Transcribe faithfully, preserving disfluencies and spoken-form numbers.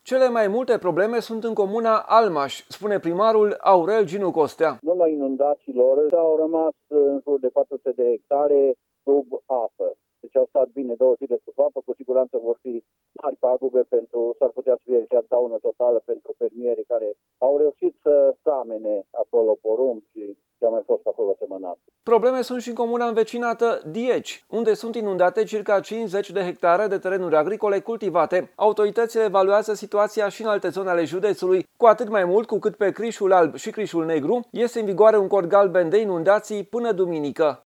Cele mai multe probleme sunt în comuna Almaș, spune primarul Aurel Ginu Costea. În urma inundațiilor au rămas în jur de patru sute de hectare sub apă. Deci au stat bine două zile sub apă, cu siguranță vor fi mari pagube pentru, s-ar putea să fie chiar daună totală pentru fermierii care au reușit să samene acolo porumb și ce a mai fost acolo semănat. Probleme sunt și în comuna învecinată Dieci, unde sunt inundate circa cincizeci de hectare de terenuri agricole cultivate. Autoritățile evaluează situația și în alte zone ale județului, cu atât mai mult cu cât pe Crișul Alb și Crișul Negru este în vigoare un cod galben de inundații până duminică.